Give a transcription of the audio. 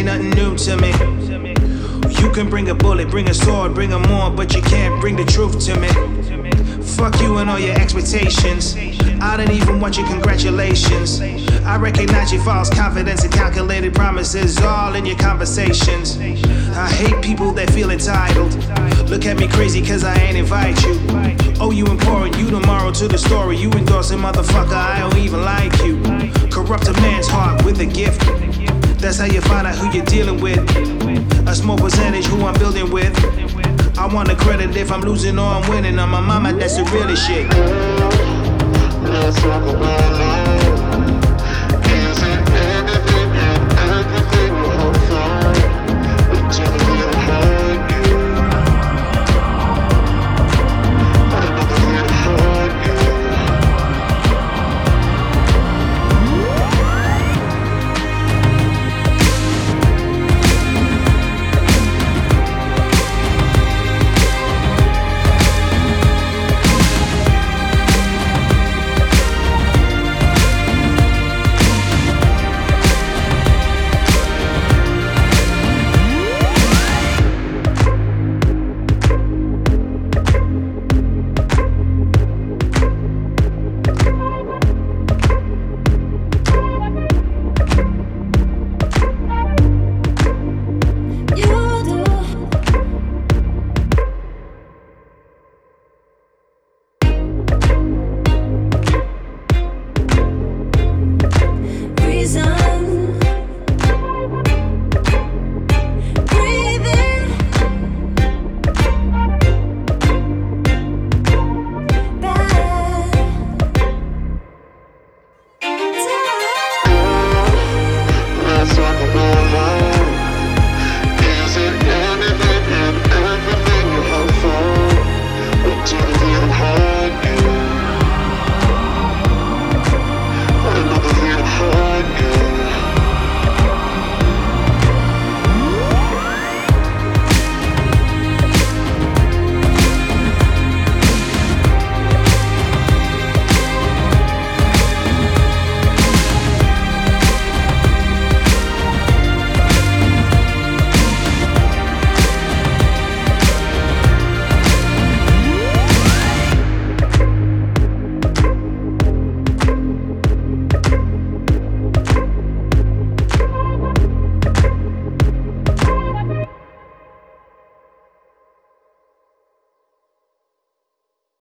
ain't nothing new to me. You can bring a bullet, bring a sword, bring a more, but you can't bring the truth to me. Fuck you and all your expectations. I don't even want your congratulations. I recognize your false confidence and calculated promises all in your conversations. I hate people that feel entitled. Look at me crazy cause I ain't invite you. Oh, you important, you the moral to the story. You endorsing motherfucker, I don't even like you. Corrupt a man's heart with a gift. That's how you find out who you're dealing with. A small percentage who I'm building with. I want the credit if I'm losing or I'm winning. On my mama, that's the realest shit. Let's talk about love.